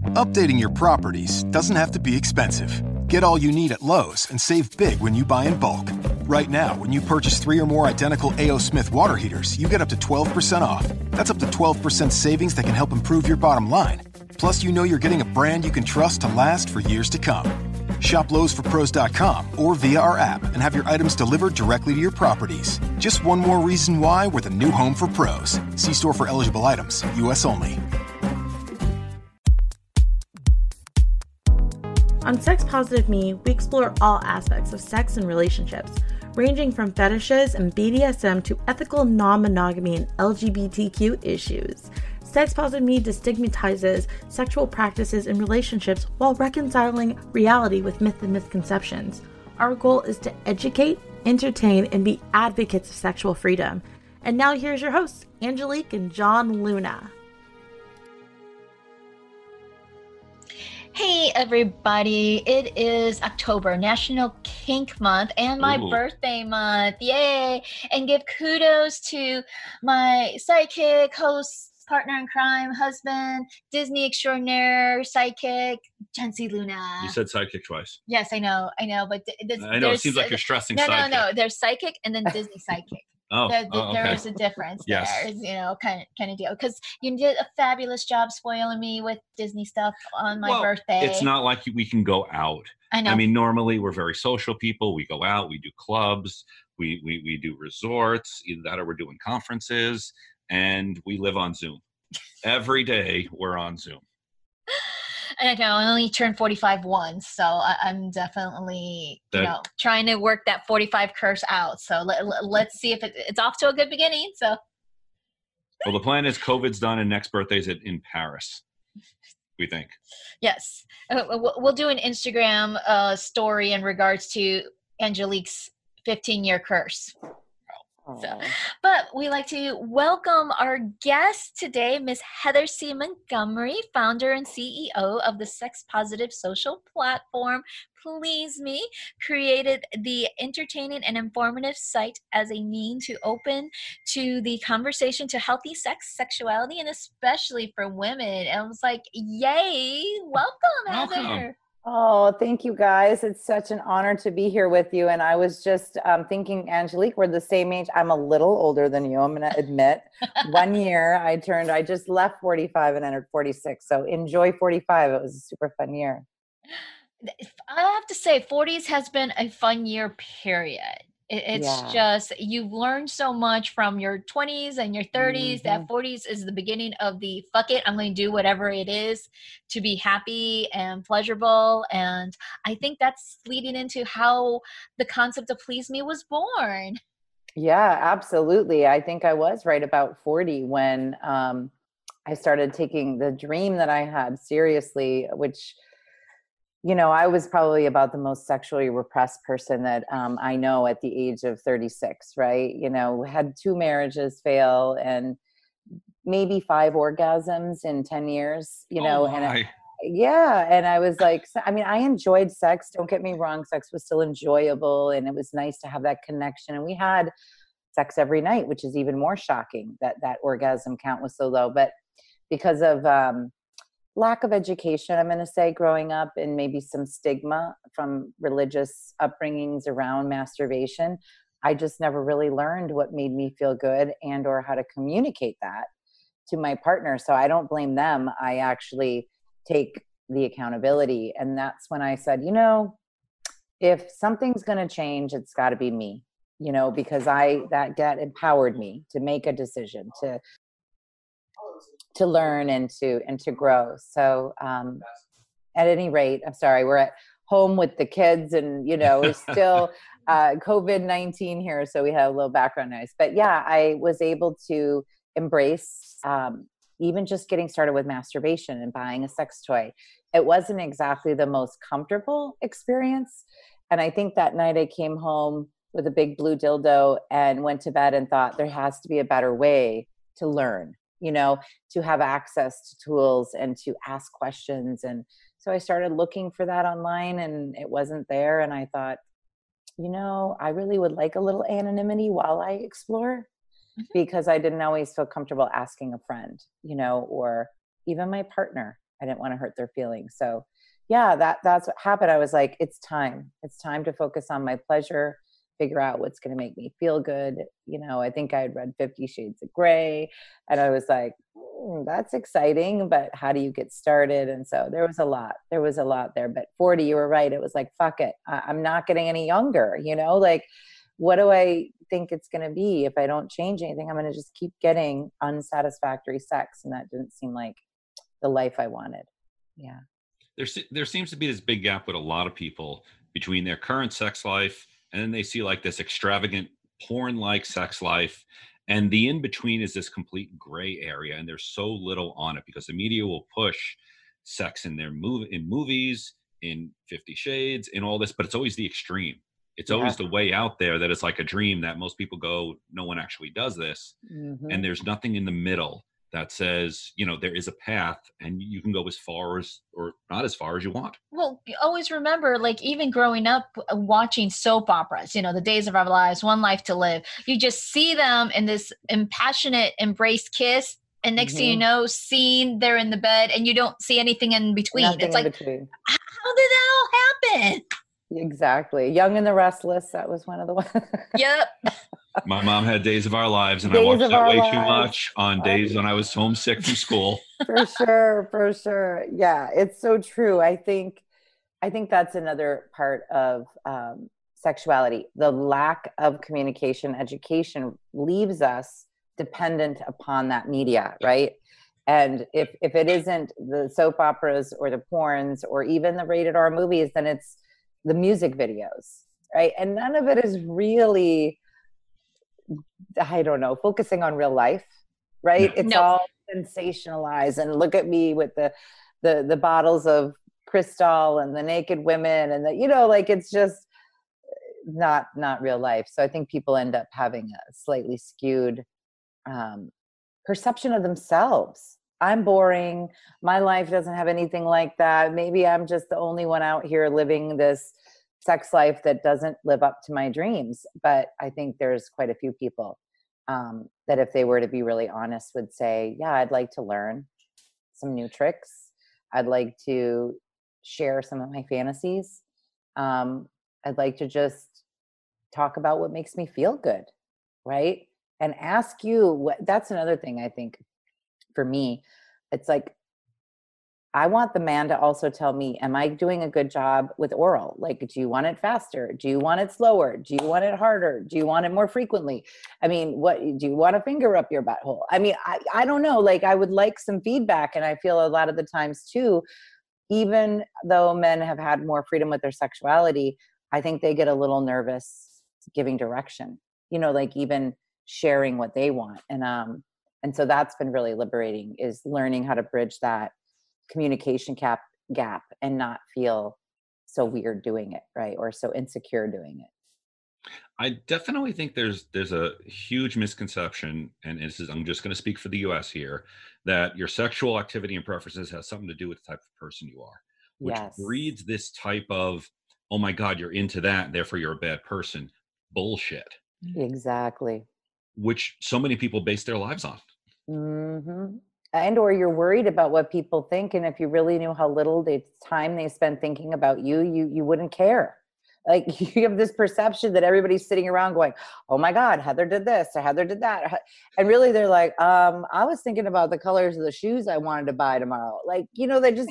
Updating your properties doesn't have to be expensive. Get all you need at Lowe's and save big when you buy in bulk. Right now, when you purchase 3 or more identical A.O. Smith water heaters, you get up to 12% off. That's up to 12% savings that can help improve your bottom line. Plus, you know you're getting a brand you can trust to last for years to come. Shop Lowe'sForPros.com or via our app and have your items delivered directly to your properties. Just one more reason why we're the new home for pros. See store for eligible items. U.S. only. On Sex Positive Me, we explore all aspects of sex and relationships, ranging from fetishes and BDSM to ethical non-monogamy and LGBTQ issues. Sex Positive Me destigmatizes sexual practices and relationships while reconciling reality with myth and misconceptions. Our goal is to educate, entertain, and be advocates of sexual freedom. And now here's your hosts, Angelique and John Luna. Hey everybody, it is October, National Kink Month, and my birthday month. Yay! And give kudos to my sidekick, host, partner in crime, husband, Disney extraordinaire, sidekick, Jency Luna. You said sidekick twice. Yes, I know, but I know, it seems like you're stressing sidekick. No, there's sidekick and then Disney sidekick. Okay. There is a difference yes. there, kind of deal. Because you did a fabulous job spoiling me with Disney stuff on my birthday. It's not like we can go out. I know. I mean, normally we're very social people. We go out, we do clubs, we do resorts, either that or we're doing conferences, and we live on Zoom. Every day we're on Zoom. I know, I only turned 45 once, so I'm definitely, trying to work that 45 curse out. So let's see if it's off to a good beginning. So, well, the plan is COVID's done and next birthday's in Paris, we think. Yes. We'll do an Instagram story in regards to Angelique's 15-year curse. So, but we like to welcome our guest today, Miss Heather C. Montgomery, founder and CEO of the Sex Positive social platform Please Me, created the entertaining and informative site as a mean to open to the conversation to healthy sex, sexuality, and especially for women. And I was like, yay, welcome, Heather. Oh, thank you guys. It's such an honor to be here with you. And I was just thinking, Angelique, we're the same age. I'm a little older than you, I'm going to admit. 1 year I just left 45 and entered 46. So enjoy 45. It was a super fun year. I have to say 40s has been a fun year, period. It's just, you've learned so much from your 20s and your 30s. That 40s is the beginning of the fuck it, I'm going to do whatever it is to be happy and pleasurable. And I think that's leading into how the concept of Please Me was born. Yeah, absolutely. I think I was right about 40 when I started taking the dream that I had seriously, which I was probably about the most sexually repressed person that I know at the age of 36, right? Had 2 marriages fail and maybe 5 orgasms in 10 years, and I was like, I enjoyed sex. Don't get me wrong. Sex was still enjoyable and it was nice to have that connection. And we had sex every night, which is even more shocking that orgasm count was so low. But because of lack of education, I'm going to say, growing up, and maybe some stigma from religious upbringings around masturbation, I just never really learned what made me feel good and or how to communicate that to my partner. So I don't blame them. I actually take the accountability. And that's when I said, if something's going to change, it's got to be me, because that empowered me to make a decision, to learn and to grow. So at any rate, I'm sorry, we're at home with the kids and, it's still COVID-19 here. So we have a little background noise. But yeah, I was able to embrace even just getting started with masturbation and buying a sex toy. It wasn't exactly the most comfortable experience. And I think that night I came home with a big blue dildo and went to bed and thought there has to be a better way to learn, to have access to tools and to ask questions. And so I started looking for that online and it wasn't there. And I thought, I really would like a little anonymity while I explore, because I didn't always feel comfortable asking a friend, or even my partner, I didn't want to hurt their feelings. So yeah, that's what happened. I was like, it's time to focus on my pleasure, figure out what's going to make me feel good. I think I had read 50 Shades of Grey, and I was like, that's exciting, but how do you get started? And so there was a lot there, but 40, you were right. It was like, fuck it. I'm not getting any younger, like, what do I think it's going to be? If I don't change anything, I'm going to just keep getting unsatisfactory sex. And that didn't seem like the life I wanted. Yeah. There seems to be this big gap with a lot of people between their current sex life and then they see like this extravagant porn-like sex life. And the in-between is this complete gray area. And there's so little on it because the media will push sex in their movies, in 50 Shades, in all this, but it's always the extreme. It's always the way out there that it's like a dream that most people go, no one actually does this. Mm-hmm. And there's nothing in the middle that says, there is a path and you can go as far as, or not as far as you want. Well, always remember, like even growing up watching soap operas, The Days of Our Lives, One Life to Live, you just see them in this impassionate embrace kiss. And next thing you know, scene, they're in the bed and you don't see anything in between. Nothing it's like, between. How did that all happen? Exactly. Young and the Restless. That was one of the ones. Yep. My mom had Days of Our Lives, and I watched that way too much on days when I was homesick from school. For sure. Yeah, it's so true. I think that's another part of sexuality. The lack of communication, education leaves us dependent upon that media, right? And if it isn't the soap operas or the porns or even the rated R movies, then it's the music videos, right? And none of it is really, I don't know, focusing on real life, right? It's all sensationalized, and look at me with the bottles of Cristal and the naked women and it's just not real life. So I think people end up having a slightly skewed perception of themselves. I'm boring. My life doesn't have anything like that. Maybe I'm just the only one out here living this sex life that doesn't live up to my dreams. But I think there's quite a few people that if they were to be really honest would say, yeah, I'd like to learn some new tricks. I'd like to share some of my fantasies. I'd like to just talk about what makes me feel good, right? And ask you, that's another thing I think for me, it's like, I want the man to also tell me, am I doing a good job with oral? Like, do you want it faster? Do you want it slower? Do you want it harder? Do you want it more frequently? I mean, what do you want a finger up your butthole? I mean, I don't know. Like, I would like some feedback. And I feel a lot of the times too, even though men have had more freedom with their sexuality, I think they get a little nervous giving direction, like even sharing what they want. And so that's been really liberating, is learning how to bridge that communication gap and not feel so weird doing it, right? Or so insecure doing it. I definitely think there's a huge misconception, and I'm just going to speak for the US here, that your sexual activity and preferences has something to do with the type of person you are, which breeds this type of, oh my God, you're into that, therefore you're a bad person. Bullshit. Exactly. Which so many people base their lives on. Mm-hmm. And or you're worried about what people think, and if you really knew how little time they spend thinking about you wouldn't care. Like, you have this perception that everybody's sitting around going, oh my God, Heather did this or Heather did that, and really they're like, I was thinking about the colors of the shoes I wanted to buy tomorrow. Like, they just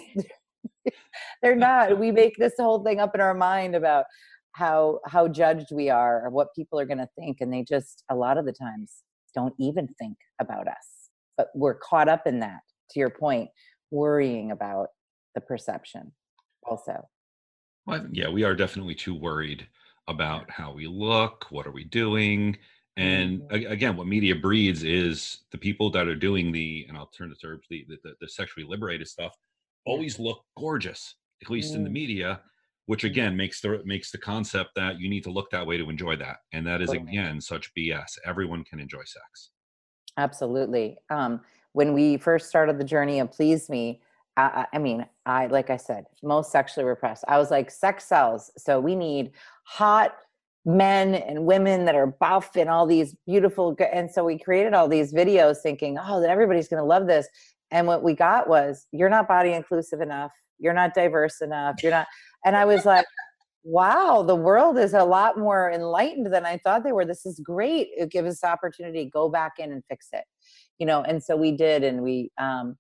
they're not. We make this whole thing up in our mind about how judged we are or what people are going to think, and they just a lot of the times don't even think about us. But we're caught up in that, to your point, worrying about the perception also. Well, yeah, we are definitely too worried about how we look, what are we doing? And again, what media breeds is the people that are doing and I'll turn the terms, the sexually liberated stuff, always look gorgeous, at least in the media, which again makes the concept that you need to look that way to enjoy that. And that is, again, such BS. Everyone can enjoy sex. Absolutely. When we first started the journey of Please Me, I mean, like I said, most sexually repressed. I was like, sex sells. So we need hot men and women that are buff and all these beautiful. And so we created all these videos thinking, oh, that everybody's going to love this. And what we got was, you're not body inclusive enough. You're not diverse enough. You're not. And I was like, wow, the world is a lot more enlightened than I thought they were. This is great. It gives us the opportunity to go back in and fix it, and so we did. And we,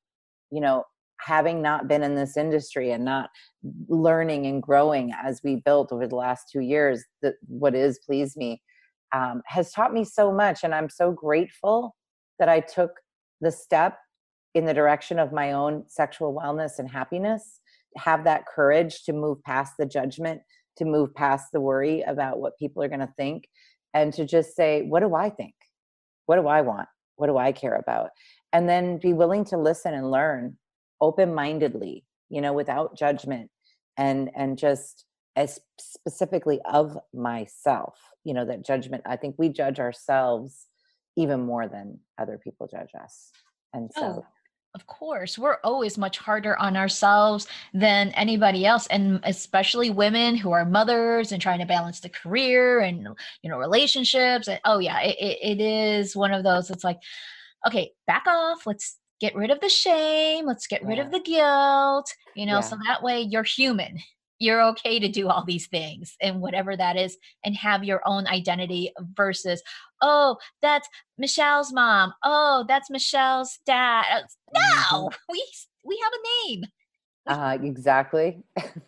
having not been in this industry and not learning and growing as we built over the last 2 years, that what is Please Me has taught me so much. And I'm so grateful that I took the step in the direction of my own sexual wellness and happiness, have that courage to move past the judgment, to move past the worry about what people are going to think, and to just say, what do I think? What do I want? What do I care about? And then be willing to listen and learn open-mindedly, without judgment, and just as specifically of myself, that judgment. I think we judge ourselves even more than other people judge us. And so of course, we're always much harder on ourselves than anybody else. And especially women who are mothers and trying to balance the career and, relationships. And it is one of those. It's like, okay, back off. Let's get rid of the shame. Let's get rid of the guilt, so that way you're human. You're okay to do all these things and whatever that is, and have your own identity versus, oh, that's Michelle's mom. Oh, that's Michelle's dad. No, we have a name. Exactly.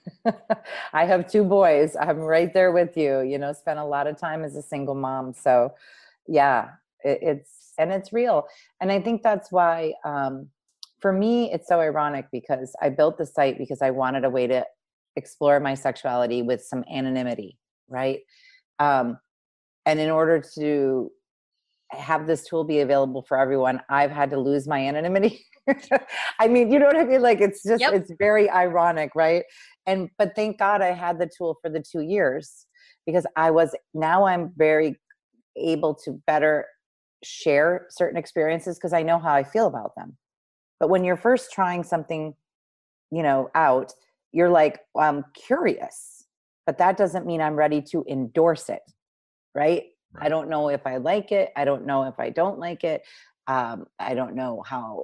I have 2 boys. I'm right there with you, spent a lot of time as a single mom. So yeah, it's real. And I think that's why, for me, it's so ironic, because I built the site because I wanted a way to explore my sexuality with some anonymity, right? And in order to have this tool be available for everyone, I've had to lose my anonymity. I mean, you know what I mean? Like, it's just, It's very ironic, right? But thank God I had the tool for the 2 years, because now I'm very able to better share certain experiences because I know how I feel about them. But when you're first trying something, out, you're like, well, I'm curious, but that doesn't mean I'm ready to endorse it, right? I don't know if I like it. I don't know if I don't like it. I don't know how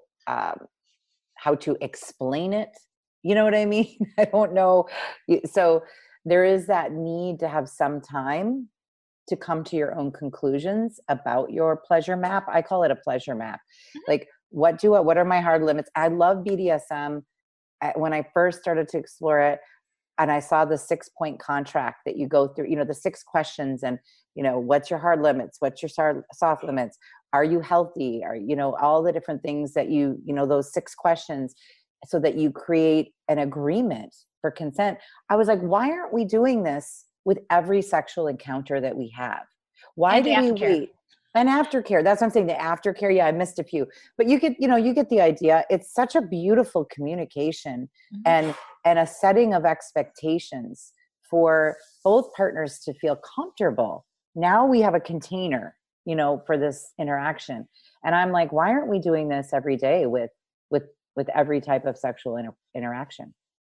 to explain it. You know what I mean? I don't know. So there is that need to have some time to come to your own conclusions about your pleasure map. I call it a pleasure map. Like, what are my hard limits? I love BDSM. When I first started to explore it, and I saw the 6-point contract that you go through, the 6 questions, and, what's your hard limits? What's your soft limits? Are you healthy? Are, all the different things that those 6 questions, so that you create an agreement for consent. I was like, why aren't we doing this with every sexual encounter that we have? Why do we wait? And aftercare. That's what I'm saying. The aftercare. Yeah, I missed a few, but you get the idea. It's such a beautiful communication and a setting of expectations for both partners to feel comfortable. Now we have a container, for this interaction. And I'm like, why aren't we doing this every day with every type of sexual interaction?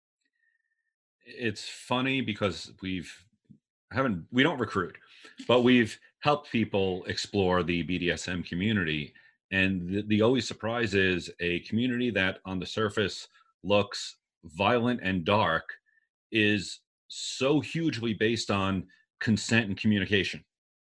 It's funny because we don't recruit, but we've helped people explore the BDSM community. And the always surprise is a community that on the surface looks violent and dark is so hugely based on consent and communication.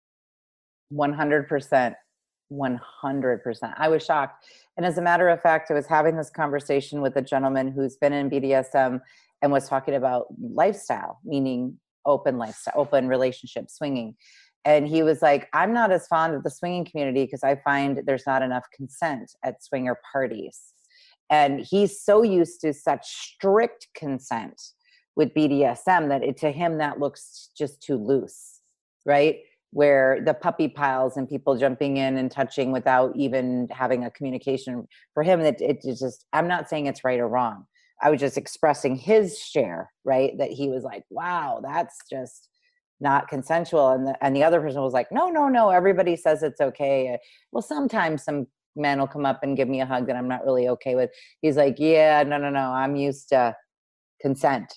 100%. 100%. I was shocked. And as a matter of fact, I was having this conversation with a gentleman who's been in BDSM and was talking about lifestyle, meaning open lifestyle, open relationship, swinging. And he was like, I'm not as fond of the swinging community because I find there's not enough consent at swinger parties. And he's so used to such strict consent with BDSM that to him, that looks just too loose, right? Where the puppy piles and people jumping in and touching without even having a communication. For him, it just, I'm not saying it's right or wrong. I was just expressing his share, right? That he was like, wow, that's just not consensual. And the other person was like, no, everybody says it's okay. Well, sometimes some men will come up and give me a hug that I'm not really okay with. He's like, yeah, no, I'm used to consent.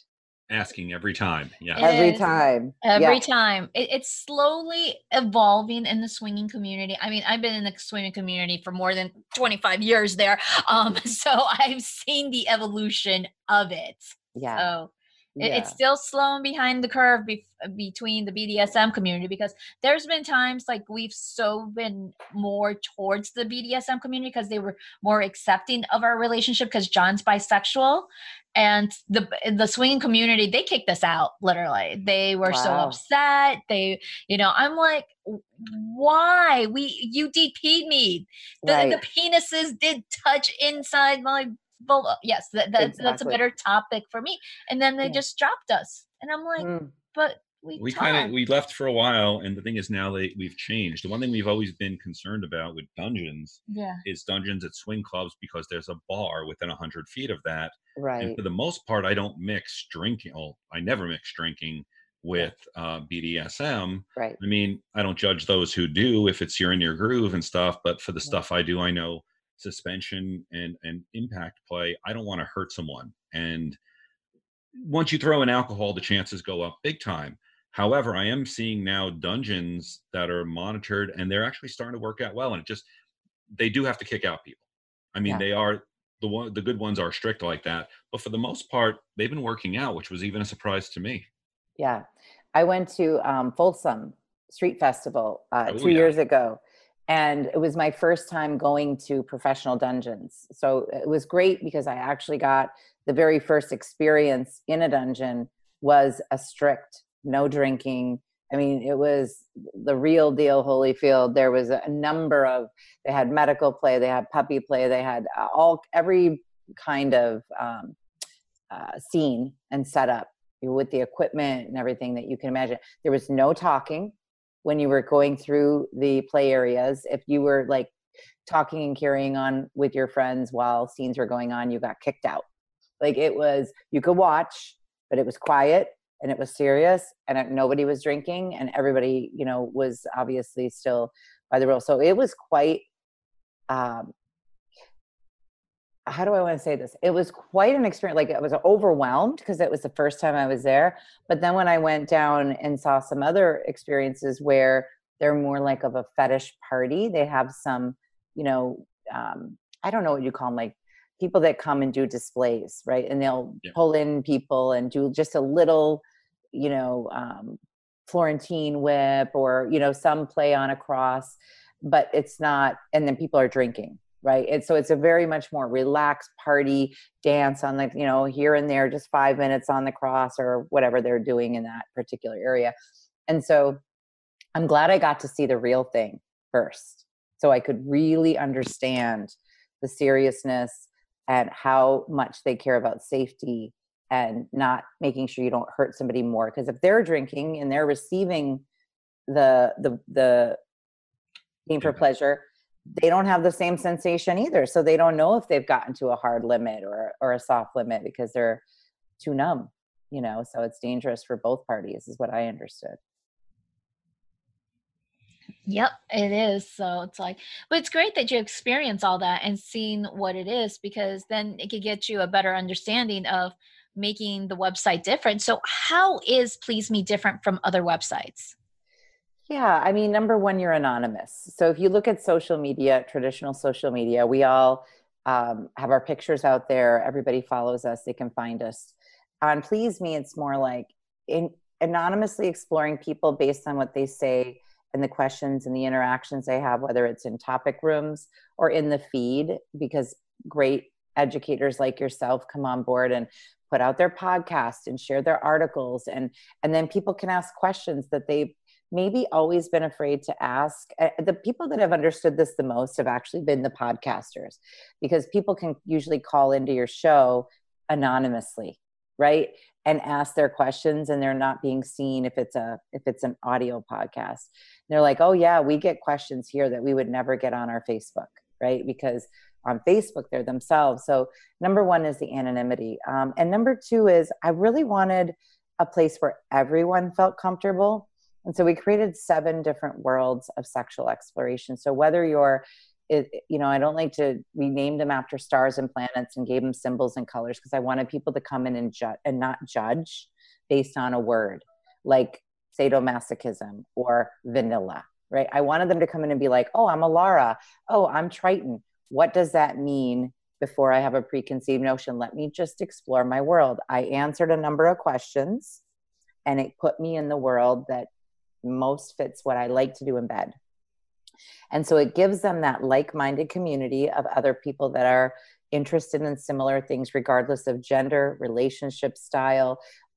asking every time. Yeah. Every time. Every time. It's slowly evolving in the swinging community. I mean, I've been in the swinging community for more than 25 years there. So I've seen the evolution of it. Yeah. So it's still slowing behind the curve between the BDSM community, because there's been times like we've been more towards the BDSM community because they were more accepting of our relationship, because John's bisexual, and the swinging community, they kicked us out. Literally, they were so upset. I'm like, why? You DP'd me. The penises did touch inside my vulva. Yes, that's a better topic for me. And then they just dropped us, and I'm like, but we left for a while, and the thing is now we've changed. The one thing we've always been concerned about with dungeons is dungeons at swing clubs, because there's a bar within 100 feet of that. Right. And for the most part, I don't mix drinking. I never mix drinking with BDSM. Right. I mean, I don't judge those who do if you're in your groove and stuff, but for the stuff I do, I know suspension and impact play, I don't want to hurt someone. And once you throw in alcohol, the chances go up big time. However, I am seeing now dungeons that are monitored, and they're actually starting to work out well. And they do have to kick out people. I mean, they are the good ones are strict like that, but for the most part, they've been working out, which was even a surprise to me. Yeah. I went to Folsom Street Festival 2 years ago, and it was my first time going to professional dungeons. So it was great because I actually got the very first experience in a dungeon was a strict no drinking. I mean, it was the real deal Holyfield. There was a number of, they had medical play, they had puppy play, they had every kind of scene and setup with the equipment and everything that you can imagine. There was no talking when you were going through the play areas. If you were like talking and carrying on with your friends while scenes were going on, you got kicked out. Like it was, you could watch, but it was quiet and it was serious, and nobody was drinking, and everybody, was obviously still by the rules. So it was quite, how do I want to say this? It was quite an experience. Like I was overwhelmed because it was the first time I was there. But then when I went down and saw some other experiences where they're more like of a fetish party, they have some, I don't know what you call them, like people that come and do displays, right? And they'll pull in people and do just a little, Florentine whip or, some play on a cross, but it's not, and then people are drinking. Right. And so it's a very much more relaxed party dance on here and there, just 5 minutes on the cross or whatever they're doing in that particular area. And so I'm glad I got to see the real thing first, so I could really understand the seriousness and how much they care about safety and not making sure you don't hurt somebody more. Because if they're drinking and they're receiving the game for pleasure, they don't have the same sensation either. So they don't know if they've gotten to a hard limit or a soft limit because they're too numb, so it's dangerous for both parties is what I understood. Yep, it is. So it's like, but it's great that you experience all that and seeing what it is, because then it could get you a better understanding of making the website different. So how is Please Me different from other websites? Yeah, I mean, number one, you're anonymous. So if you look at social media, traditional social media, we all have our pictures out there. Everybody follows us. They can find us. On Please Me, it's more like anonymously exploring people based on what they say and the questions and the interactions they have, whether it's in topic rooms or in the feed, because great educators like yourself come on board and put out their podcast and share their articles. And then people can ask questions that they've maybe always been afraid to ask. The people that have understood this the most have actually been the podcasters, because people can usually call into your show anonymously, right? And ask their questions, and they're not being seen if it's an audio podcast. And they're like, oh yeah, we get questions here that we would never get on our Facebook, right? Because on Facebook, they're themselves. So number one is the anonymity. And number two is I really wanted a place where everyone felt comfortable. And so we created 7 different worlds of sexual exploration. So whether you're, I don't like to, we named them after stars and planets and gave them symbols and colors because I wanted people to come in and not judge. based on a word like sadomasochism or vanilla, right? I wanted them to come in and be like, oh, I'm a Lara. Oh, I'm Triton. What does that mean before I have a preconceived notion? Let me just explore my world. I answered a number of questions and it put me in the world that most fits what I like to do in bed. And so it gives them that like-minded community of other people that are interested in similar things, regardless of gender, relationship style,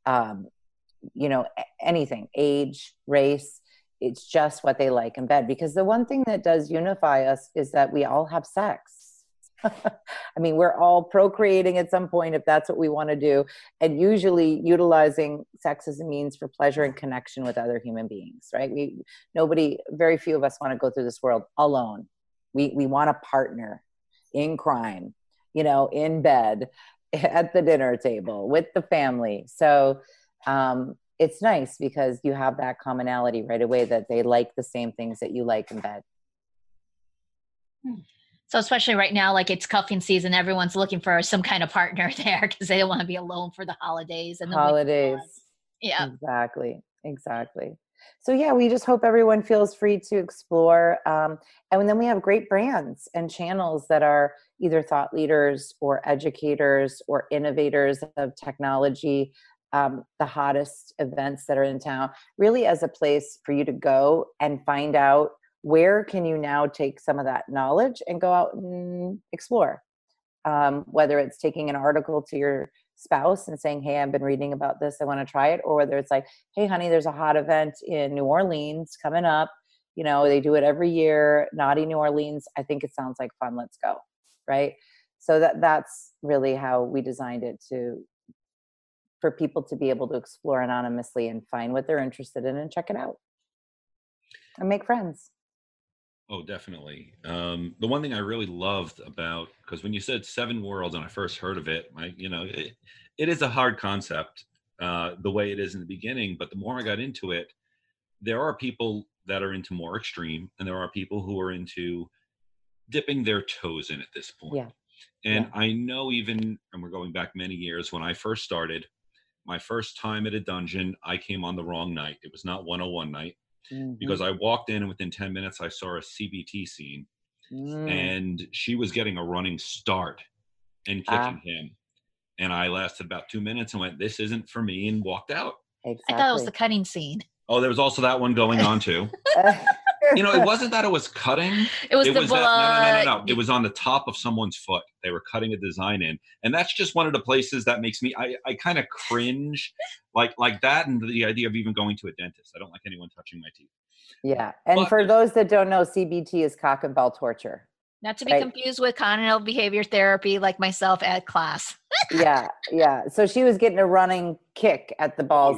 anything, age, race. It's just what they like in bed. Because the one thing that does unify us is that we all have sex. I mean, we're all procreating at some point if that's what we want to do, and usually utilizing sex as a means for pleasure and connection with other human beings, right? Very few of us want to go through this world alone. We want a partner in crime, in bed, at the dinner table, with the family. So it's nice because you have that commonality right away, that they like the same things that you like in bed. So especially right now, like it's cuffing season, everyone's looking for some kind of partner there because they don't want to be alone for the holidays. And the holidays. Yeah, exactly. So yeah, we just hope everyone feels free to explore. And then we have great brands and channels that are either thought leaders or educators or innovators of technology, the hottest events that are in town, really as a place for you to go and find out where can you now take some of that knowledge and go out and explore. Whether it's taking an article to your spouse and saying, hey, I've been reading about this, I want to try it. Or whether it's like, hey, honey, there's a hot event in New Orleans coming up. They do it every year. Naughty New Orleans. I think it sounds like fun. Let's go. Right. So that's really how we designed it, for people to be able to explore anonymously and find what they're interested in and check it out and make friends. Oh, definitely. The one thing I really loved about, because when you said 7 worlds and I first heard of it, it is a hard concept, the way it is in the beginning. But the more I got into it, there are people that are into more extreme, and there are people who are into dipping their toes in at this point. Yeah. And I know and we're going back many years, when I first started, my first time at a dungeon, I came on the wrong night. It was not 101 night. Mm-hmm. Because I walked in and within 10 minutes, I saw a CBT scene and she was getting a running start and kicking him. And I lasted about 2 minutes and went, this isn't for me, and walked out. Exactly. I thought it was the cutting scene. Oh, there was also that one going on too. It wasn't that it was cutting. It was the blood. No. It was on the top of someone's foot. They were cutting a design in. And that's just one of the places that makes me, I kind of cringe like that. And the idea of even going to a dentist. I don't like anyone touching my teeth. Yeah. And for those that don't know, CBT is cock and ball torture. Not to be confused with cognitive behavior therapy, like myself at class. Yeah. So she was getting a running kick at the balls.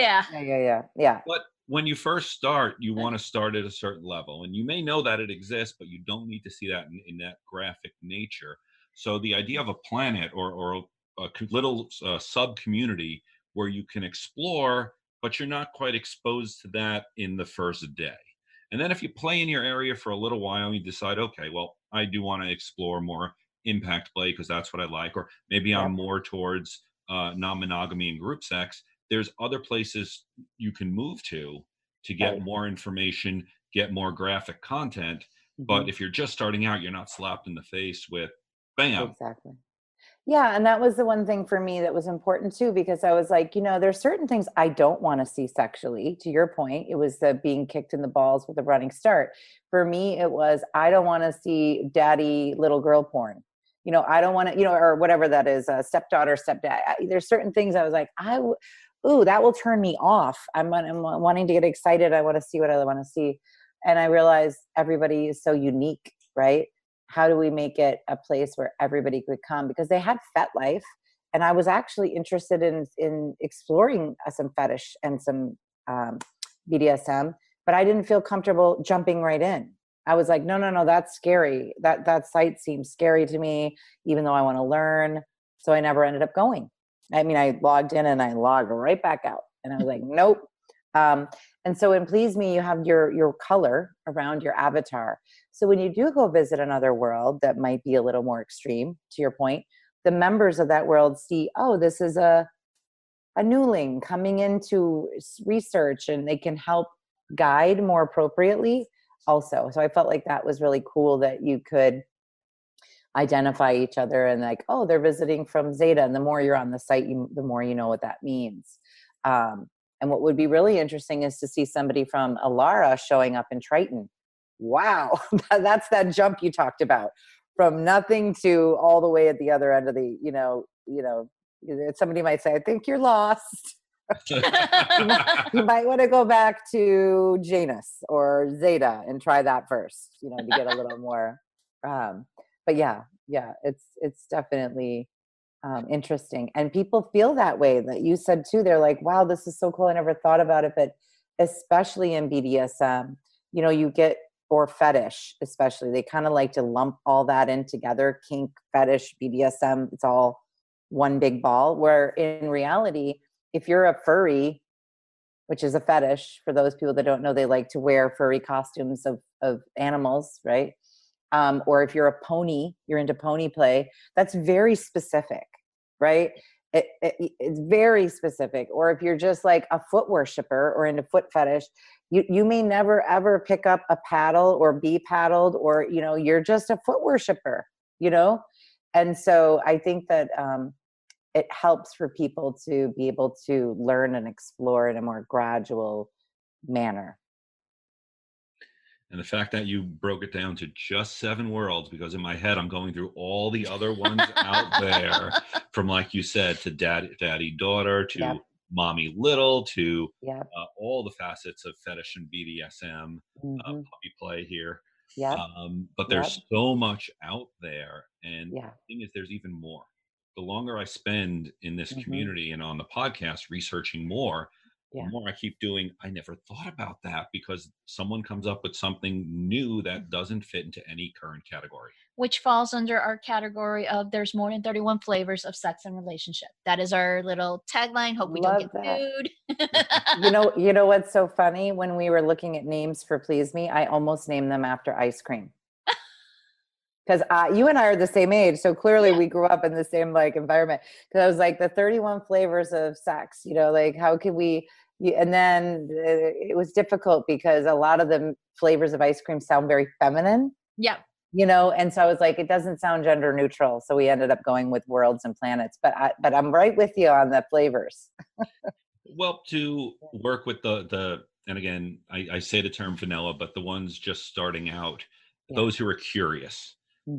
Yeah. But when you first start, you want to start at a certain level, and you may know that it exists, but you don't need to see that in that graphic nature. So the idea of a planet or a little sub-community where you can explore, but you're not quite exposed to that in the first day. And then if you play in your area for a little while, you decide, okay, well, I do want to explore more impact play because that's what I like, or maybe I'm more towards non-monogamy and group sex. There's other places you can move to get more information, get more graphic content. Mm-hmm. But if you're just starting out, you're not slapped in the face with bam. Exactly. Yeah. And that was the one thing for me that was important too, because I was like, there's certain things I don't want to see sexually. To your point, it was the being kicked in the balls with a running start. For me, it was, I don't want to see daddy little girl porn. I don't want to, or whatever that is, stepdaughter, stepdad. There's certain things I was like, that will turn me off. I'm wanting to get excited. I want to see what I want to see. And I realized everybody is so unique, right? How do we make it a place where everybody could come? Because they had FetLife, and I was actually interested in exploring some fetish and some BDSM, but I didn't feel comfortable jumping right in. I was like, no, that's scary. That site seems scary to me, even though I want to learn. So I never ended up going. I mean, I logged in and I logged right back out, and I was like, nope. And so in Please Me, you have your color around your avatar. So when you do go visit another world that might be a little more extreme, to your point, the members of that world see, oh, this is a a newling coming into research, and they can help guide more appropriately also. So I felt like that was really cool that you could identify each other and like, oh, they're visiting from Zeta. And the more you're on the site, the more you know what that means. And what would be really interesting is to see somebody from Alara showing up in Triton. Wow. That's that jump you talked about, from nothing to all the way at the other end of the, somebody might say, I think you're lost. you might want to go back to Janus or Zeta and try that first, to get a little more. But yeah, it's definitely interesting. And people feel that way, that you said too. They're like, wow, this is so cool. I never thought about it. But especially in BDSM, you get, or fetish, especially, they kind of like to lump all that in together. Kink, fetish, BDSM, it's all one big ball. Where in reality, if you're a furry, which is a fetish, for those people that don't know, they like to wear furry costumes of animals, right? Or if you're a pony, you're into pony play, that's very specific, right? It's very specific. Or if you're just like a foot worshiper or into foot fetish, you may never ever pick up a paddle or be paddled, or, you're just a foot worshiper, And so I think that it helps for people to be able to learn and explore in a more gradual manner. And the fact that you broke it down to just 7 worlds, because in my head, I'm going through all the other ones out there, from, like you said, to daddy, daughter, to mommy, little, to all the facets of fetish and BDSM, puppy play here. But there's so much out there. And the thing is, there's even more. The longer I spend in this community and on the podcast researching more, the more I keep doing, I never thought about that, because someone comes up with something new that doesn't fit into any current category. Which falls under our category of there's more than 31 flavors of sex and relationship. That is our little tagline. Hope we don't get food. You know what's so funny? When we were looking at names for Please Me, I almost named them after ice cream. Because you and I are the same age, so clearly we grew up in the same environment. Because I was like, the 31 flavors of sex, how could we? And then it was difficult because a lot of the flavors of ice cream sound very feminine. Yeah. And so I was like, it doesn't sound gender neutral. So we ended up going with worlds and planets. But I'm right with you on the flavors. Well, to work with the and again, I say the term vanilla, but the ones just starting out, those who are curious.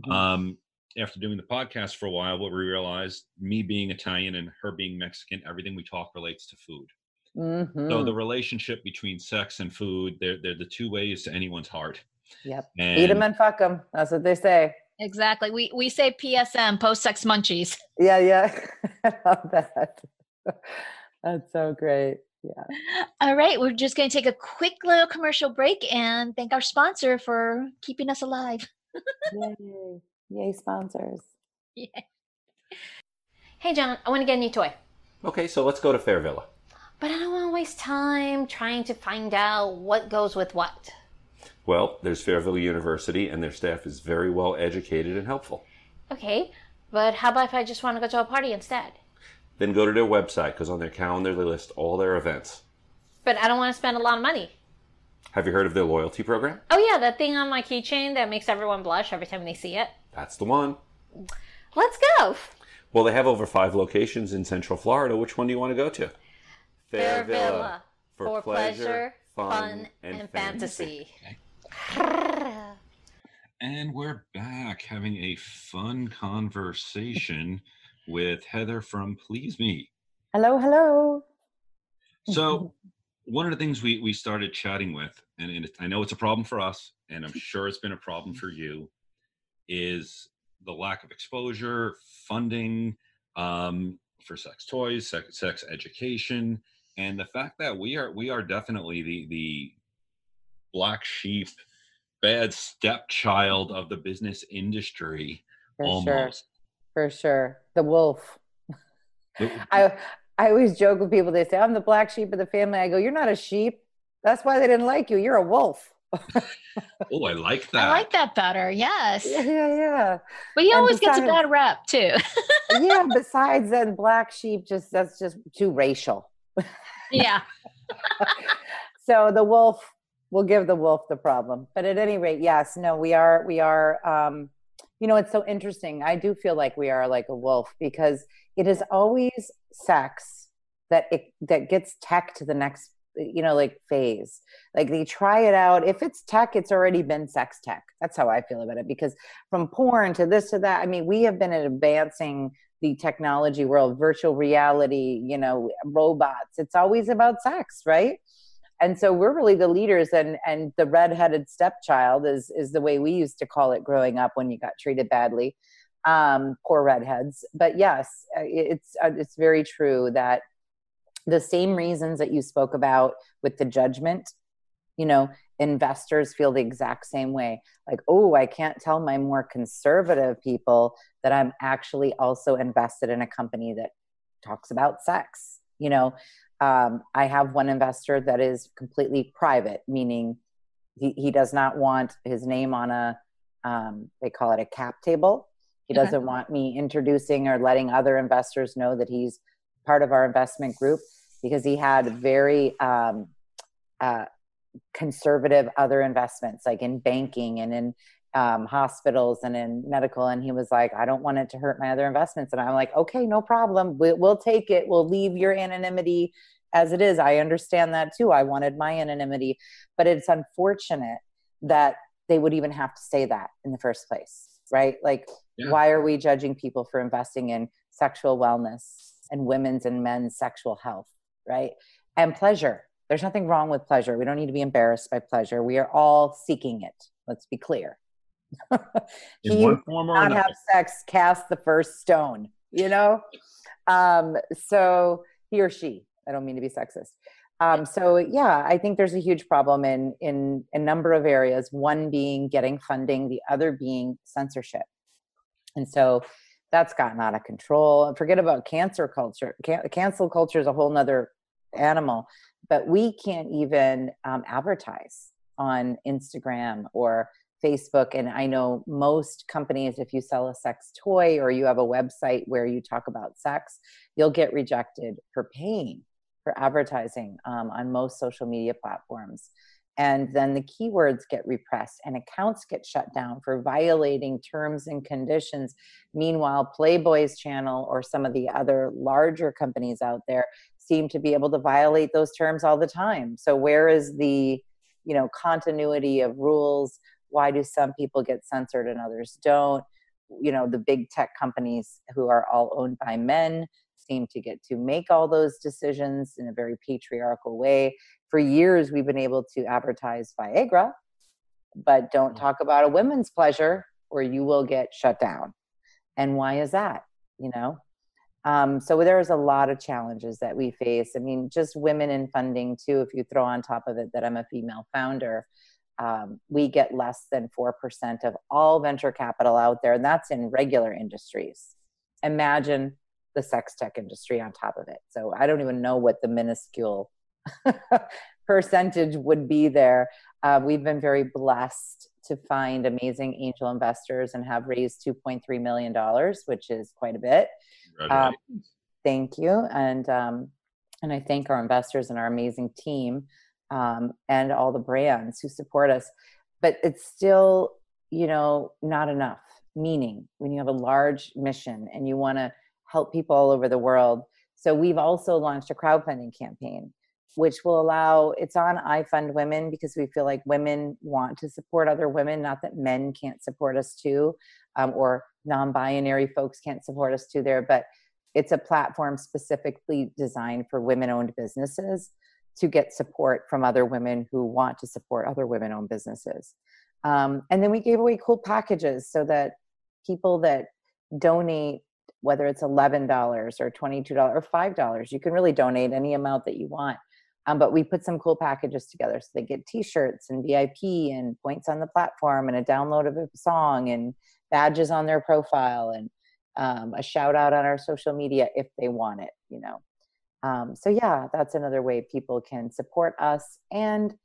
After doing the podcast for a while, what we realized, me being Italian and her being Mexican, everything we talk relates to food. So the relationship between sex and food, they're the two ways to anyone's heart. Yep. Eat them and fuck them. That's what they say. Exactly. We say PSM, post-sex munchies. Yeah. I love that. That's so great. Yeah. All right. We're just going to take a quick little commercial break and thank our sponsor for keeping us alive. Yay, sponsors. Yeah. Hey, John, I want to get a new toy. Okay, so let's go to Fair Villa. But I don't want to waste time trying to find out what goes with what. Well, there's Fair Villa University, and their staff is very well educated and helpful. Okay, but how about if I just want to go to a party instead? Then go to their website, because on their calendar they list all their events. But I don't want to spend a lot of money. Have you heard of their loyalty program? Oh yeah, that thing on my keychain that makes everyone blush every time they see it. That's the one. Let's go. Well, they have over 5 locations in Central Florida. Which one do you want to go to? Fair Villa. For pleasure, fun, and fantasy. And we're back having a fun conversation with Heather from Please Me. Hello. So one of the things we started chatting with, and I know it's a problem for us, and I'm sure it's been a problem for you, is the lack of exposure, funding for sex toys, sex education, and the fact that we are definitely the black sheep, bad stepchild of the business industry. For sure. The wolf. I always joke with people. They say, I'm the black sheep of the family. I go, you're not a sheep. That's why they didn't like you. You're a wolf. Oh, I like that. I like that better. Yes. Yeah. But he And always gets a besides, bad rep too. yeah, besides then black sheep, that's just too racial. Yeah. So the wolf, we'll give the wolf the problem. But at any rate, yes, no, we are, it's so interesting. I do feel like we are like a wolf because it is always sex that gets tech to the next, like phase. Like they try it out. If it's tech, it's already been sex tech. That's how I feel about it, because from porn to this to that, I mean, we have been advancing the technology world, virtual reality, robots. It's always about sex, right? And so we're really the leaders, and the redheaded stepchild is the way we used to call it growing up when you got treated badly. Poor redheads. But yes, it's very true that the same reasons that you spoke about with the judgment, investors feel the exact same way. Like, oh, I can't tell my more conservative people that I'm actually also invested in a company that talks about sex. I have one investor that is completely private, meaning he does not want his name on they call it a cap table. He doesn't want me introducing or letting other investors know that he's part of our investment group, because he had very conservative other investments, like in banking and in hospitals and in medical. And he was like, I don't want it to hurt my other investments. And I'm like, okay, no problem. We'll take it. We'll leave your anonymity as it is. I understand that too. I wanted my anonymity, but it's unfortunate that they would even have to say that in the first place, right? Like, why are we judging people for investing in sexual wellness and women's and men's sexual health, right? And pleasure. There's nothing wrong with pleasure. We don't need to be embarrassed by pleasure. We are all seeking it. Let's be clear. In one form or another. Have sex, cast the first stone, so he or she, I don't mean to be sexist. I think there's a huge problem in a number of areas, one being getting funding, the other being censorship. And so that's gotten out of control. And forget about cancer culture. Cancel culture is a whole nother animal, but we can't even advertise on Instagram or Facebook. And I know most companies, if you sell a sex toy or you have a website where you talk about sex, you'll get rejected for paying for advertising on most social media platforms. And then the keywords get repressed and accounts get shut down for violating terms and conditions. Meanwhile, Playboy's channel or some of the other larger companies out there seem to be able to violate those terms all the time. So where is the, continuity of rules? Why do some people get censored and others don't? The big tech companies, who are all owned by men, seem to get to make all those decisions in a very patriarchal way. For years, we've been able to advertise Viagra, but don't talk about a women's pleasure, or you will get shut down. And why is that? So there's a lot of challenges that we face. I mean, just women in funding too, if you throw on top of it that I'm a female founder, we get less than 4% of all venture capital out there, and that's in regular industries. Imagine the sex tech industry on top of it. So I don't even know what the minuscule percentage would be there. We've been very blessed to find amazing angel investors and have raised $2.3 million, which is quite a bit. Thank you. And I thank our investors and our amazing team and all the brands who support us. But it's still, not enough. Meaning, when you have a large mission and you want to help people all over the world. So we've also launched a crowdfunding campaign, which will allow, it's on iFund Women, because we feel like women want to support other women, not that men can't support us too, or non-binary folks can't support us too there, but it's a platform specifically designed for women-owned businesses to get support from other women who want to support other women-owned businesses. And then we gave away cool packages so that people that donate, whether it's $11 or $22 or $5, you can really donate any amount that you want. But we put some cool packages together, so they get t-shirts and VIP and points on the platform and a download of a song and badges on their profile and a shout out on our social media if they want it, So yeah, that's another way people can support us and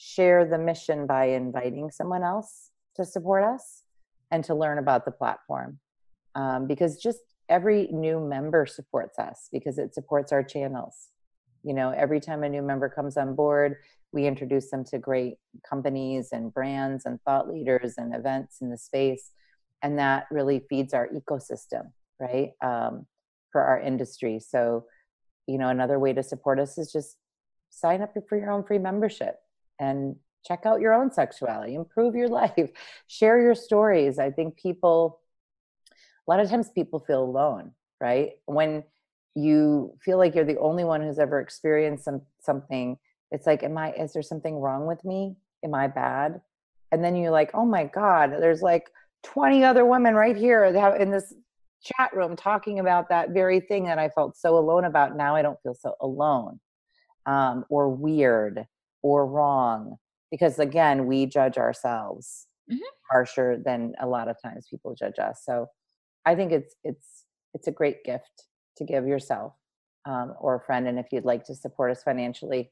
share the mission by inviting someone else to support us and to learn about the platform. Because just every new member supports us because it supports our channels. You know, every time a new member comes on board, we introduce them to great companies and brands and thought leaders and events in the space. And that really feeds our ecosystem, right? For our industry. So, you know, another way to support us is just sign up for your own free membership and check out your own sexuality, improve your life, share your stories. I think a lot of times people feel alone, right? When you feel like you're the only one who's ever experienced something, it's like, is there something wrong with me? Am I bad? And then you're like, oh my God, there's like 20 other women right here in this chat room talking about that very thing that I felt so alone about. Now I don't feel so alone, or weird or wrong, because again, we judge ourselves harsher than a lot of times people judge us. So I think it's a great gift to give yourself or a friend. And if you'd like to support us financially,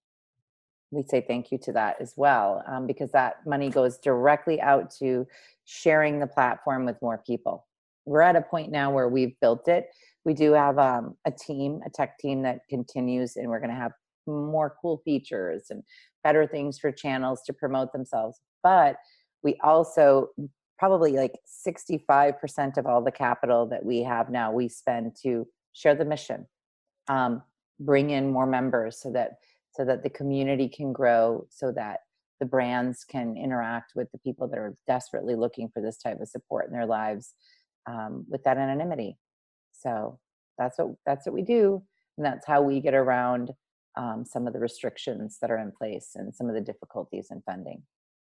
we say thank you to that as well, because that money goes directly out to sharing the platform with more people. We're at a point now where we've built it. We do have a tech team that continues, and we're going to have more cool features and better things for channels to promote themselves. But we also, probably like 65% of all the capital that we have now, we spend to share the mission, bring in more members so that the community can grow, so that the brands can interact with the people that are desperately looking for this type of support in their lives, with that anonymity. So that's what we do. And that's how we get around some of the restrictions that are in place and some of the difficulties in funding.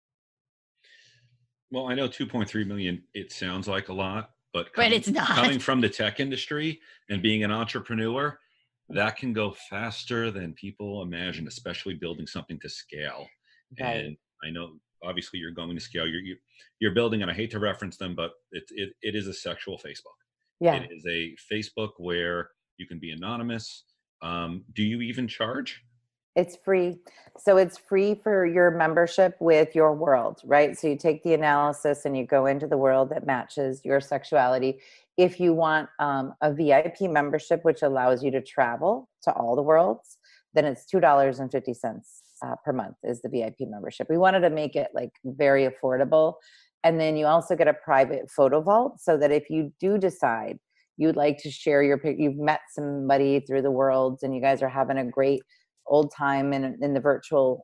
Well, I know 2.3 million, it sounds like a lot, but it's not. Coming from the tech industry and being an entrepreneur, that can go faster than people imagine, especially building something to scale. Right. And I know obviously you're going to scale. You're building, and I hate to reference them, but it is a sexual Facebook. Yeah. It is a Facebook where you can be anonymous. Do you even charge? It's free. So it's free for your membership with your world, right? So you take the analysis and you go into the world that matches your sexuality. If you want a VIP membership, which allows you to travel to all the worlds, then it's $2.50 per month is the VIP membership. We wanted to make it like very affordable. And then you also get a private photo vault, so that if you do decide you'd like to share you've met somebody through the worlds and you guys are having a great old time in the virtual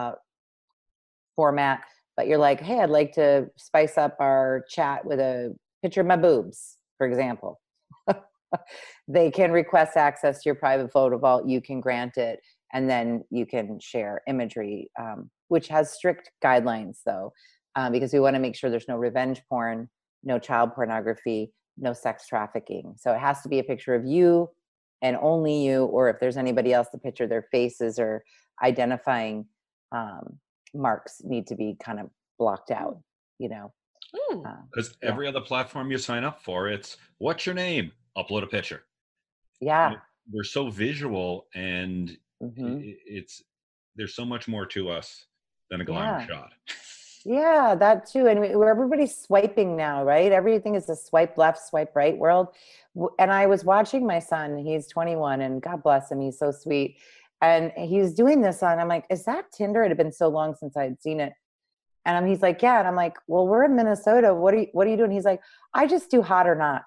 format, but you're like, hey, I'd like to spice up our chat with a picture of my boobs, for example. They can request access to your private photo vault. You can grant it, and then you can share imagery, which has strict guidelines though, because we want to make sure there's no revenge porn, no child pornography, no sex trafficking. So it has to be a picture of you and only you, or if there's anybody else, the picture, their faces or identifying marks need to be kind of blocked out, you know. Because every other platform you sign up for, it's what's your name? Upload a picture. Yeah. We're so visual, and there's so much more to us than a glamour shot. Yeah, that too. And where everybody's swiping now, right? Everything is a swipe left, swipe right world. And I was watching my son, he's 21, and God bless him, he's so sweet. And he's doing this I'm like, is that Tinder? It had been so long since I had seen it. And he's like, yeah. And I'm like, well, we're in Minnesota. What are you doing? He's like, I just do hot or not.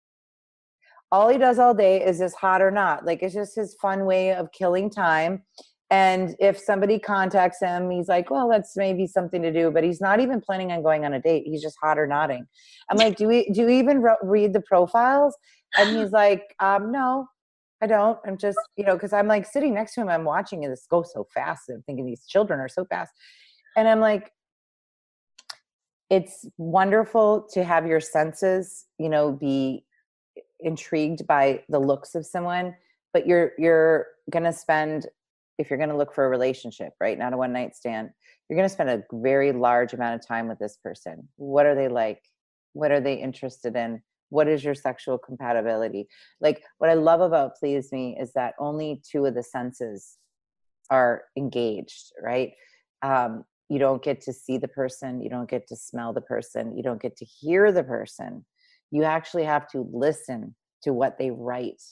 All he does all day is just hot or not. Like, it's just his fun way of killing time. And if somebody contacts him, he's like, well, that's maybe something to do, but he's not even planning on going on a date. He's just hot or nodding. I'm like, do you even read the profiles? And he's like, no, I don't. I'm just, cause I'm like sitting next to him, I'm watching this go so fast. I'm thinking these children are so fast. And I'm like, it's wonderful to have your senses, be intrigued by the looks of someone, but you're going to spend, if you're going to look for a relationship, right? Not a one night stand, you're going to spend a very large amount of time with this person. What are they like? What are they interested in? What is your sexual compatibility? Like, what I love about Please Me is that only two of the senses are engaged, right? You don't get to see the person. You don't get to smell the person. You don't get to hear the person. You actually have to listen to what they write,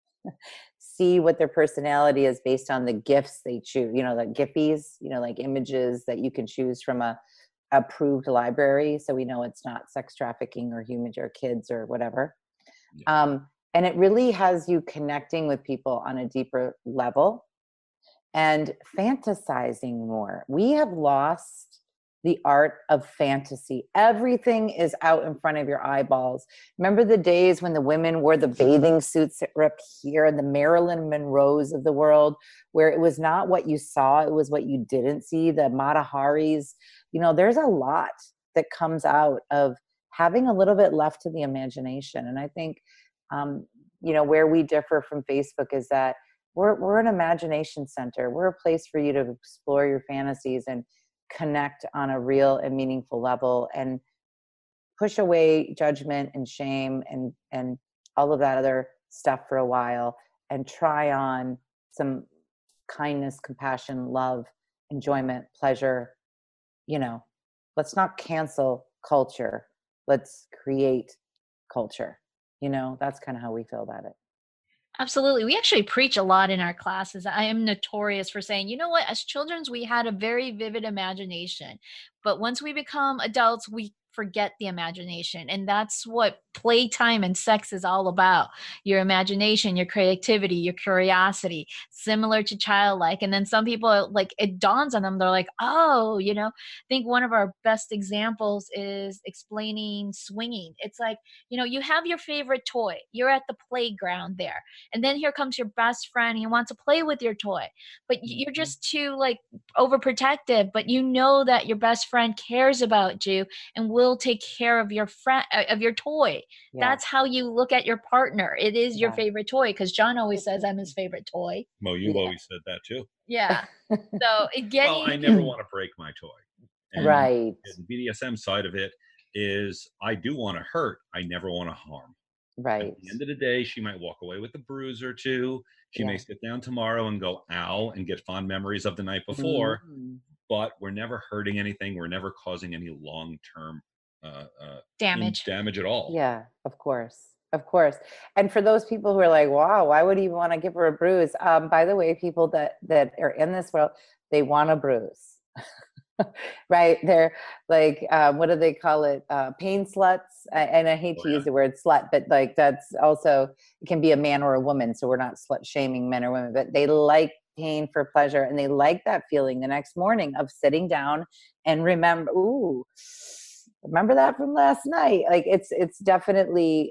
see what their personality is based on the gifts they choose, like Giphies, like images that you can choose from a approved library. So we know it's not sex trafficking or human or kids or whatever. Yeah. And it really has you connecting with people on a deeper level and fantasizing more. We have lost the art of fantasy. Everything is out in front of your eyeballs. Remember the days when the women wore the bathing suits that were up here, and the Marilyn Monroes of the world, where it was not what you saw, it was what you didn't see, the Mata Haris. There's a lot that comes out of having a little bit left to the imagination. And I think, where we differ from Facebook is that we're an imagination center. We're a place for you to explore your fantasies and connect on a real and meaningful level, and push away judgment and shame and all of that other stuff for a while, and try on some kindness, compassion, love, enjoyment, pleasure. Let's not cancel culture. Let's create culture. That's kind of how we feel about it. Absolutely. We actually preach a lot in our classes. I am notorious for saying, you know what, as children, we had a very vivid imagination. But once we become adults, we forget the imagination. And that's what playtime and sex is all about. Your imagination, your creativity, your curiosity, similar to childlike. And then some people, like, it dawns on them. They're like, oh, I think one of our best examples is explaining swinging. It's like, you have your favorite toy. You're at the playground there. And then here comes your best friend. He wants to play with your toy, but you're just too overprotective. But you know that your best friend cares about you and will take care of your friend, of your toy. Yeah. That's how you look at your partner. It is your favorite toy, because John always says I'm his favorite toy. Well, you've always said that too. Yeah. So well, I never want to break my toy. And right. The BDSM side of it is, I do want to hurt. I never want to harm. Right. At the end of the day, she might walk away with a bruise or two. She may sit down tomorrow and go, ow, and get fond memories of the night before. Mm-hmm. But we're never hurting anything. We're never causing any long-term damage at all. Yeah, of course. And for those people who are like, wow, why would you want to give her a bruise? By the way, people that are in this world, they want a bruise. Right? They're like, what do they call it? Pain sluts. And I hate to use the word slut, but that's also, it can be a man or a woman. So we're not slut shaming men or women, but they like pain for pleasure. And they like that feeling the next morning of sitting down and remember that from last night. It's definitely,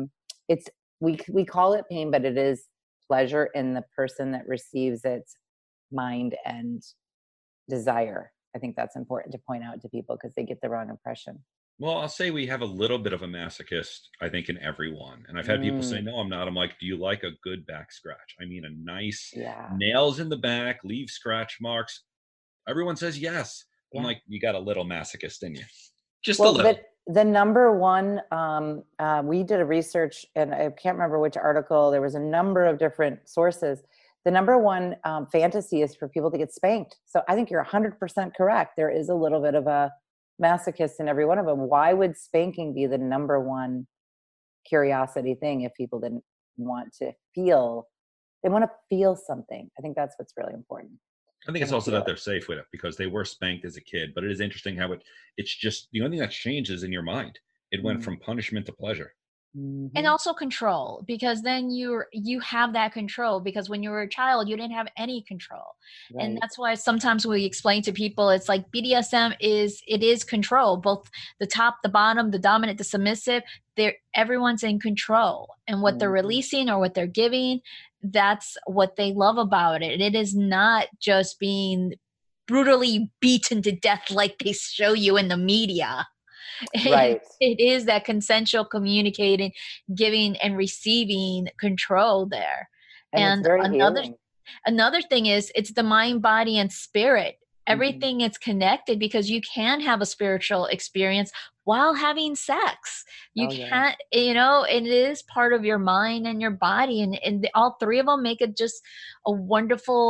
we call it pain, but it is pleasure in the person that receives its mind and desire. I think that's important to point out to people, because they get the wrong impression. Well, I'll say we have a little bit of a masochist, I think, in everyone. And I've had people say, no, I'm not. I'm like, do you like a good back scratch? I mean, a nice nails in the back, leave scratch marks. Everyone says yes. Yeah. I'm like, you got a little masochist in you. Just a little. The number one, we did a research, and I can't remember which article. There was a number of different sources. The number one fantasy is for people to get spanked. So I think you're 100% correct. There is a little bit of a masochist in every one of them. Why would spanking be the number one curiosity thing if people didn't want to feel? They want to feel something. I think that's what's really important. I think it's also that they're safe with it, because they were spanked as a kid. But it is interesting how it's just, the only thing that's changed is in your mind. It went from punishment to pleasure. Mm-hmm. And also control, because then you have that control, because when you were a child, you didn't have any control. Right. And that's why sometimes we explain to people, it's like BDSM is control, both the top, the bottom, the dominant, the submissive. Everyone's in control, and what they're releasing or what they're giving, that's what they love about it. It is not just being brutally beaten to death like they show you in the media. Right. It is that consensual communicating, giving and receiving control there. And another thing is, it's the mind, body, and spirit. Everything is connected, because you can have a spiritual experience while having sex. You can't, and it is part of your mind and your body. And all three of them make it just a wonderful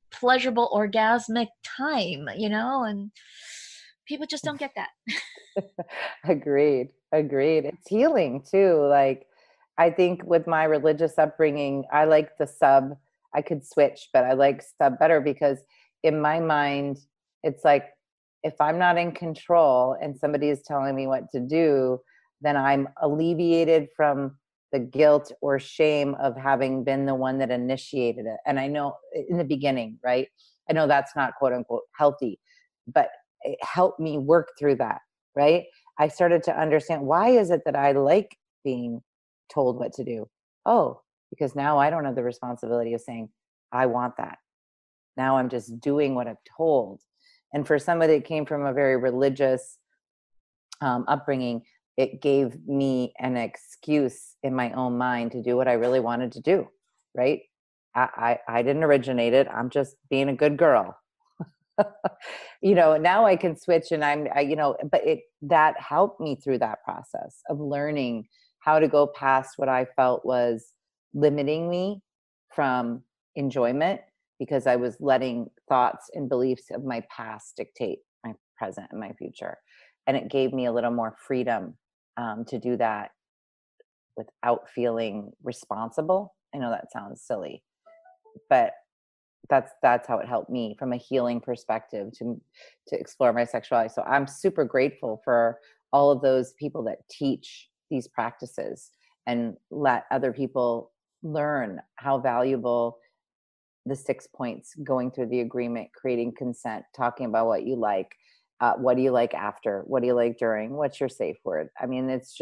pleasurable orgasmic time, and people just don't get that. Agreed. It's healing too. Like, I think with my religious upbringing, I like the sub. I could switch, but I like sub better because in my mind, it's like, if I'm not in control and somebody is telling me what to do, then I'm alleviated from the guilt or shame of having been the one that initiated it. And I know in the beginning, right? I know that's not quote unquote healthy, but it helped me work through that, right? I started to understand, why is it that I like being told what to do? Oh, because now I don't have the responsibility of saying, I want that. Now I'm just doing what I'm told. And for somebody that came from a very religious upbringing, it gave me an excuse in my own mind to do what I really wanted to do, right? I didn't originate it. I'm just being a good girl. Now I can switch and but that helped me through that process of learning how to go past what I felt was limiting me from enjoyment, because I was letting thoughts and beliefs of my past dictate my present and my future. And it gave me a little more freedom to do that without feeling responsible. I know that sounds silly, but that's how it helped me from a healing perspective to explore my sexuality. So I'm super grateful for all of those people that teach these practices and let other people learn how valuable the 6 points, going through the agreement, creating consent, talking about what you like, what do you like after, what do you like during, what's your safe word. I mean, it's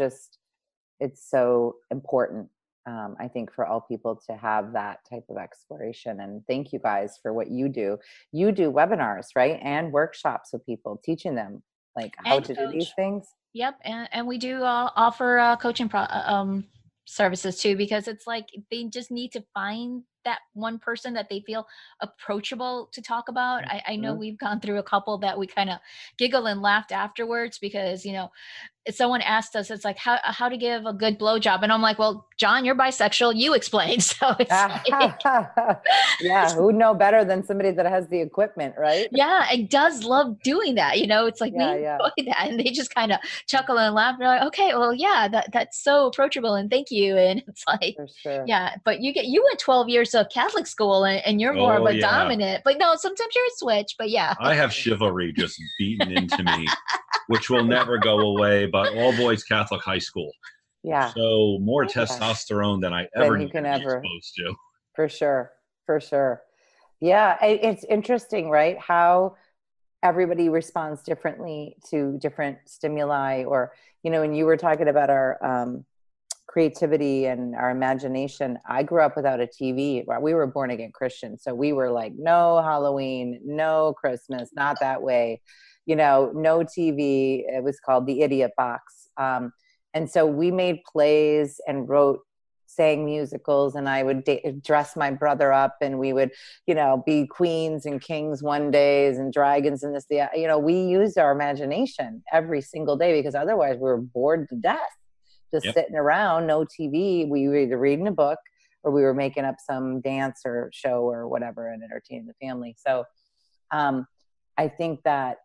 so important. I think for all people to have that type of exploration. And thank you guys for what you do. You do webinars, right? And workshops with people, teaching them like how to do these things. Yep. And we do offer coaching services too, because it's like they just need to find that one person that they feel approachable to talk about. I know we've gone through a couple that we kind of giggle and laughed afterwards because, if someone asked us, it's like how to give a good blowjob. And I'm like, well, John, you're bisexual. You explain. So it's yeah. Who know better than somebody that has the equipment, right? Yeah. And does love doing that. It's like, we enjoy that. And they just kind of chuckle and laugh. They're like, okay, well, yeah, that's so approachable. And thank you. And it's like, for sure. Yeah, but you went 12 years of Catholic school and you're more of a dominant, but no, sometimes you're a switch, but yeah. I have chivalry just beaten into me, which will never go away, but all boys Catholic high school. Yeah. So more testosterone than I ever need to be exposed to. For sure. Yeah. It's interesting, right? How everybody responds differently to different stimuli, or, when you were talking about our, creativity and our imagination. I grew up without a TV. We were born again Christian. So we were like, no Halloween, no Christmas, not that way, no TV. It was called the Idiot Box. And so we made plays and sang musicals, and I would dress my brother up, and we would, be queens and kings one days and dragons and this, we used our imagination every single day, because otherwise we were bored to death. Just sitting around, no TV. We were either reading a book or we were making up some dance or show or whatever and entertaining the family. So I think that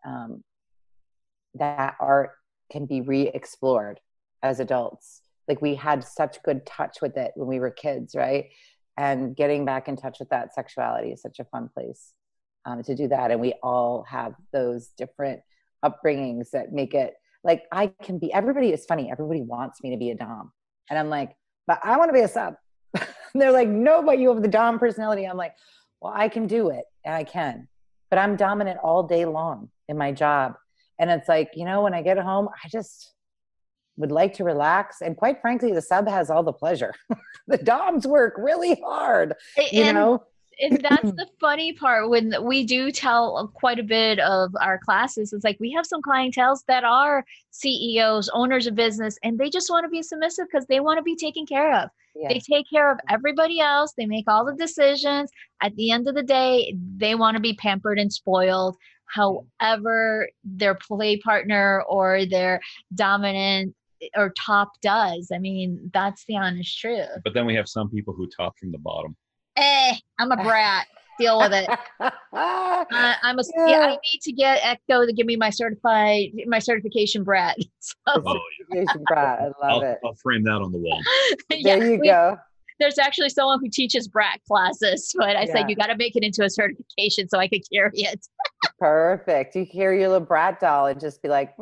that art can be re-explored as adults. Like, we had such good touch with it when we were kids, right? And getting back in touch with that sexuality is such a fun place to do that. And we all have those different upbringings that make it, like, everybody is funny. Everybody wants me to be a dom. And I'm like, but I want to be a sub. And they're like, no, but you have the dom personality. I'm like, well, I can do it. And I can. But I'm dominant all day long in my job. And it's like, when I get home, I just would like to relax. And quite frankly, the sub has all the pleasure. The doms work really hard, And that's the funny part when we do tell quite a bit of our classes. It's like, we have some clientels that are CEOs, owners of business, and they just want to be submissive because they want to be taken care of. Yeah. They take care of everybody else. They make all the decisions. At the end of the day, they want to be pampered and spoiled. However, their play partner or their dominant or top does. I mean, that's the honest truth. But then we have some people who top from the bottom. I'm a brat. deal with it. I need to get Echo to give me my certification brat. Certification brat. I love it. I'll frame that on the wall. There you go. There's actually someone who teaches brat classes, but I said, you got to make it into a certification so I could carry it. Perfect. You carry your little brat doll and just be like,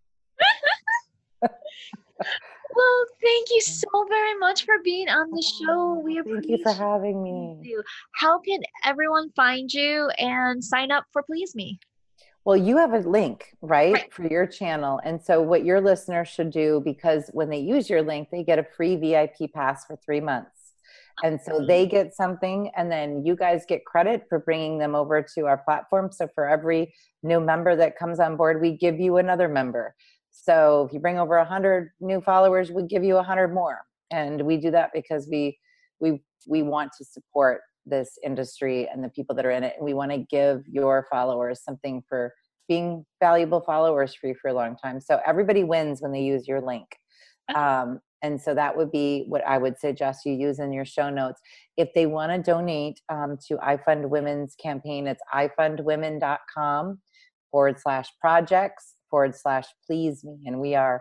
Well, thank you so very much for being on the show. We appreciate Thank you for having me. you. How can everyone find you and sign up for Please Me? Well, you have a link, right, for your channel. And so what your listeners should do, because when they use your link, they get a free VIP pass for 3 months. And so they get something, and then you guys get credit for bringing them over to our platform. So for every new member that comes on board, we give you another member. So if you bring over 100 new followers, we give you 100 more. And we do that because we want to support this industry and the people that are in it. And we want to give your followers something for being valuable followers for you for a long time. So everybody wins when they use your link. And so that would be what I would suggest you use in your show notes. If they want to donate to iFund Women's campaign, it's ifundwomen.com/projects/please-me. And we are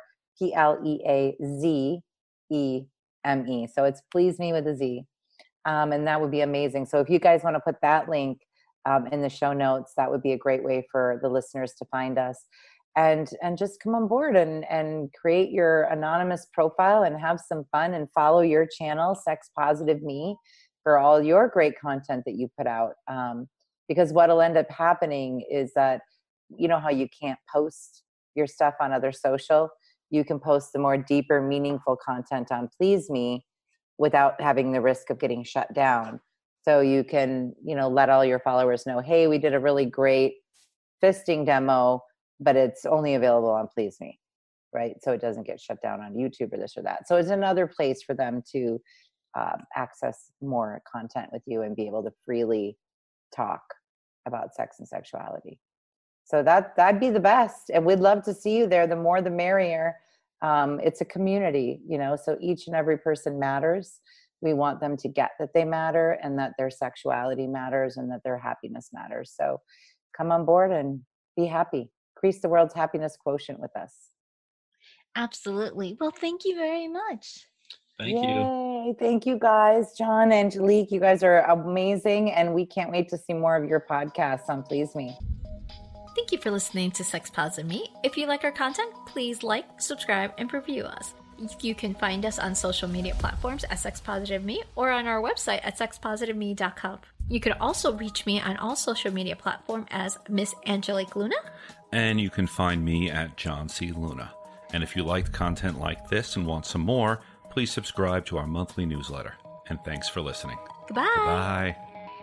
PLEAZEME. So it's Please Me with a Z. And that would be amazing. So if you guys want to put that link in the show notes, that would be a great way for the listeners to find us. And just come on board and create your anonymous profile and have some fun and follow your channel, Sex Positive Me, for all your great content that you put out. Because what'll end up happening is that, you know how you can't post your stuff on other social? You can post the more deeper, meaningful content on Please Me without having the risk of getting shut down. So you can, let all your followers know, hey, we did a really great fisting demo, but it's only available on Please Me, right? So it doesn't get shut down on YouTube or this or that. So it's another place for them to access more content with you and be able to freely talk about sex and sexuality. So that'd be the best. And we'd love to see you there. The more, the merrier. It's a community, so each and every person matters. We want them to get that they matter and that their sexuality matters and that their happiness matters. So come on board and be happy. Increase the world's happiness quotient with us. Absolutely. Well, thank you very much. Thank you. Thank you guys. John, Angelique, you guys are amazing. And we can't wait to see more of your podcasts on Please Me. Thank you for listening to Sex Positive Me. If you like our content, please like, subscribe, and review us. You can find us on social media platforms at Sex Positive Me or on our website at sexpositiveme.com. You can also reach me on all social media platforms as Miss Angelique Luna. And you can find me at John C. Luna. And if you liked content like this and want some more, please subscribe to our monthly newsletter. And thanks for listening. Goodbye. Goodbye.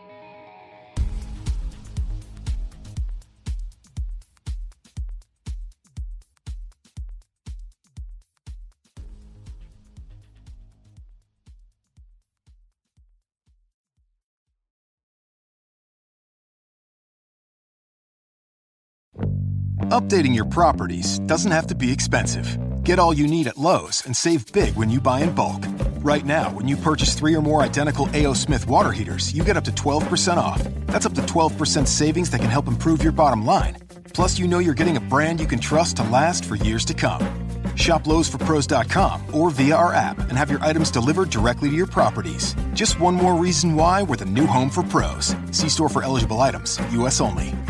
Updating your properties doesn't have to be expensive. Get all you need at Lowe's and save big when you buy in bulk. Right now, when you purchase 3 or more identical A.O. Smith water heaters, you get up to 12% off. That's up to 12% savings that can help improve your bottom line. Plus, you're getting a brand you can trust to last for years to come. Shop Lowe'sForPros.com or via our app and have your items delivered directly to your properties. Just one more reason why we're the new home for pros. See store for eligible items. U.S. only.